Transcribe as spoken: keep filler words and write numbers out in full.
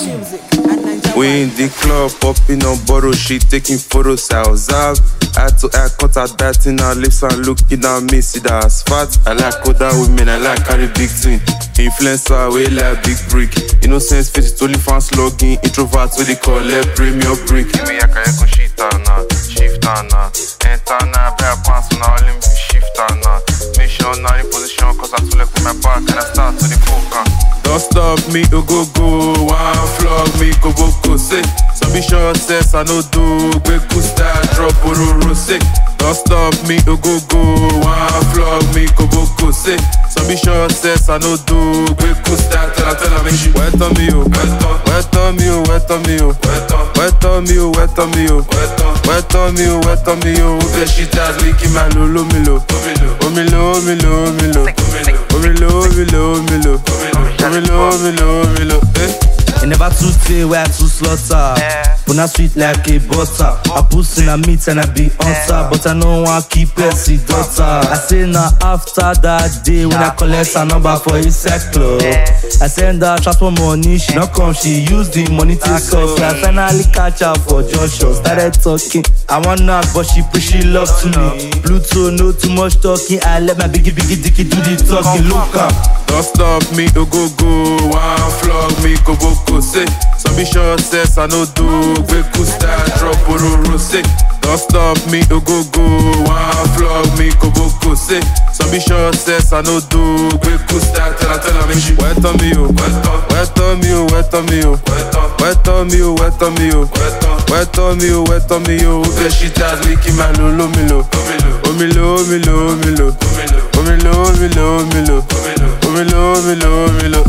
We in the club, popping on borrow shit, taking photos ourselves. Eye to eye, cut out biting our lips and looking at me, see that's fat. I like other women, I like carry big thing. Influencer, we like big brick. Innocence, face it only fans logging. Introverts, what they call it, premium brick. Give me a go shit on now, shift on now. Enter now, bear pants on all in shift on now. Make sure now in position, cause I too left with my back and I start to the poker. Don't stop me, oh go go, one flog me, go go go, say. Some be sure says I no do, quick cool style, drop, ororo, say. Don't stop me, oh go go, one flog me, go go go, say. Some be sure says I no do, quick cool style, tell her, tell her, make she wet on me, oh. Wet on me, oh, wet on me, oh. Wet on me, oh, wet on me, oh. Wet on me, oh, wet on me, oh. Where she does licking my lolo, milo. Omilo, omilo, omilo. Omilo, omilo, omilo. Omilo, omilo, omilo, eh. It never too stay where I too slaughter. But not sweet like a butter. I put in a meat and I be on top. But I know I keep Percy daughter. I say now after that day when I collect a number for his sex club, I send her transfer money, she don't come, she use the money to solve. I finally catch her for Joshua. Started talking, I want her but she push she love to me. Pluto, no too much talking. I let my biggie biggie dicky do the talking. Look up. Don't stop me, oh go go, one flog me, go go go, say. Some be sure says I no do, quick cool style, drop, ororo, say. Don't stop me, oh go go, one flog me, go go go, say. Some be sure says I no do, quick cool style, tell her, tell her, make she wet on me, oh. Wet on me, oh, wet on me, oh. Wet on me, oh, wet on me, oh. Wet on me, oh, wet on me, oh. Where she does licking my lolo, milo. Omilo, omilo, omilo. Omilo, omilo, omilo. Omilo, omilo, omilo.